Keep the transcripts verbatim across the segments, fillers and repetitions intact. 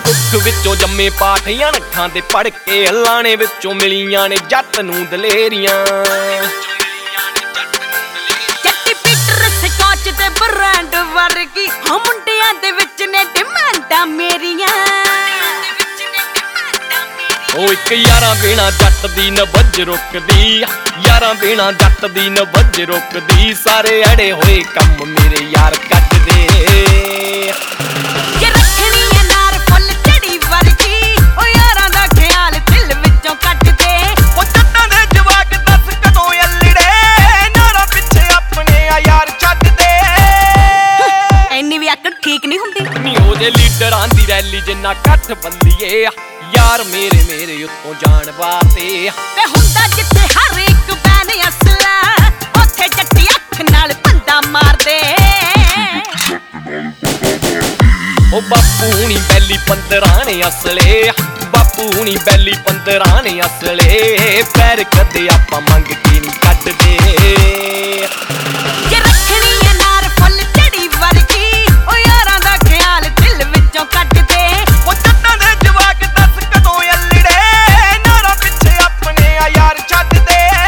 ਕੁੱਖ ਵਿੱਚੋਂ ਜੰਮੇ ਪਾਠੀਆਂ ਅੱਖਾਂ ਤੇ ਪੜ ਕੇ ਲਾਣੇ ਵਿੱਚੋਂ ਮਿਲੀਆਂ ਨੇ ਜੱਟ ਨੂੰ ਦਲੇਰੀਆਂ। ਜੱਟੀ ਪੀਟਰ ਸਕਾਚ ਤੇ ਬ੍ਰਾਂਡ ਵਰਗੀ ਹਾਂ ਮੁੰਡਿਆਂ ਦੇ ਵਿੱਚ ਨੇ ਡਿਮਾਂਡਾਂ ਮੇਰੀਆਂ। ਉਹ ਇੱਕ ਯਾਰਾਂ ਬਿਨਾ ਜੱਟ ਦੀ ਨਬਜ ਰੁਕਦੀ, ਯਾਰਾਂ ਬਿਨਾ ਜੱਟ ਦੀ ਨਬਜ ਰੁਕਦੀ। ਸਾਰੇ ਅੜੇ ਹੋਏ ਕੰਮ ਮੇਰੇ ਯਾਰ ਕੱਟਦੇ। ਜੇ ਰੱਖਣੀ ਐ ਨਾਰ ਫੁੱਲ ਝੜੀ ਵਰਗੀ ਉਹ ਯਾਰਾਂ ਦਾ ਖਿਆਲ ਦਿਲ ਵਿੱਚੋਂ ਕੱਟਦੇ। ਉਹ ਜੱਟਾਂ ਦੇ ਜਵਾਕ ਦੱਸ ਕਦੋਂ ਅਲੜੇ ਨਾਰਾਂ ਪਿੱਛੇ ਆਪਣੇ ਆ ਯਾਰ ਛੱਡਦੇ। ਐਨੀ ਵੀ ਆਕੜ ਠੀਕ ਨਹੀਂ ਹੁੰਦੀ ਨੀ ਉਹਦੇ ਲੀਡਰਾਂ ਦੀ ਰੈਲੀ ਜਿੰਨਾ ਇਕੱਠ ਬੱਲੀਏ ਯਾਰ ਮੇਰੇ ਮੇਰੇ ਉੱਤੋਂ ਜਾਣ ਵਾਸਤੇ। ਤੇ ਹੁੰਦਾ ਜਿੱਥੇ ਹਰ ਇੱਕ ਬੈਨ ਅਸਲਾ ਉੱਥੇ ਜੱਟੀ ਅੱਖ ਨਾਲ ਬੰਦਾ ਮਾਰਦੇ। ਉਹ ਬਾਪੂ ਹੁਣੀ ਬੈਲੀ ਪੰਦਰਾਂ ਨੇ ਅਸਲੇ, ਬਾਪੂ ਹੁਣੀ ਬੈਲੀ ਪੰਦਰਾਂ ਨੇ ਅਸਲੇ। ਪੈਰ ਕਦੇ ਆਪਾਂ ਮੰਗ ਕੇ ਨਹੀਂ ਕੱਢਦੇ। ਜੇ ਰੱਖਣੀ ਐ ਨਾਰ ਫੁੱਲ ਝੜੀ ਵਰਗੀ ਉਹ ਯਾਰਾਂ ਦਾ ਖਿਆਲ ਦਿਲ ਵਿੱਚੋਂ ਕੱਟਦੇ। ਉਹ ਜੱਟਾਂ ਦੇ ਜਵਾਕ ਦੱਸ ਕਦੋਂ ਅਲੜੇ ਨਾਰਾਂ ਪਿੱਛੇ ਆਪਣੇ ਆ ਯਾਰ ਛੱਡਦੇ।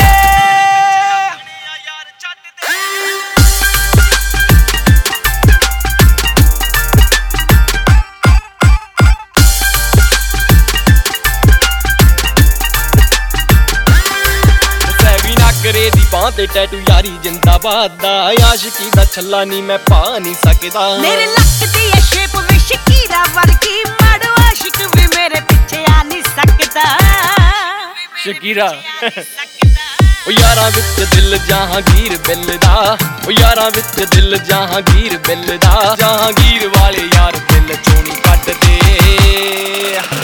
ਕਰੇ ਦੀ ਬਾਂਹ ਤੇ ਟੈਟੂ ਯਾਰੀ ਜਿੰਦਾਬਾਦ ਦਾ। ਆਸ਼ਿਕੀ ਦਾ ਛੱਲਾ ਨਹੀਂ ਮੈਂ ਪਾ ਨਹੀਂ ਸਕਦਾ। ਮੇਰੇ ਲੱਕ ਦੀ ਐ ਸ਼ੇਪ ਵੀ ਸ਼ਕੀਰਾ ਵਰਗੀ ਮਾੜੋ ਆਸ਼ਿਕ ਵੀ ਮੇਰੇ ਪਿੱਛੇ ਆ ਨਹੀਂ ਸਕਦਾ। ਸ਼ਕੀਰਾ ਉਹ ਯਾਰਾਂ ਵਿੱਚ ਦਿਲ ਜਹਾਂਗੀਰ ਬਿੱਲ ਦਾ, ਉਹ ਯਾਰਾਂ ਵਿੱਚ ਦਿਲ ਜਹਾਂਗੀਰ ਬਿੱਲ ਦਾ। ਜਹਾਂਗੀਰ ਵਾਲੇ ਯਾਰ ਦਿਲ ਚੋਂ ਨਹੀਂ ਕੱਢਦੇ।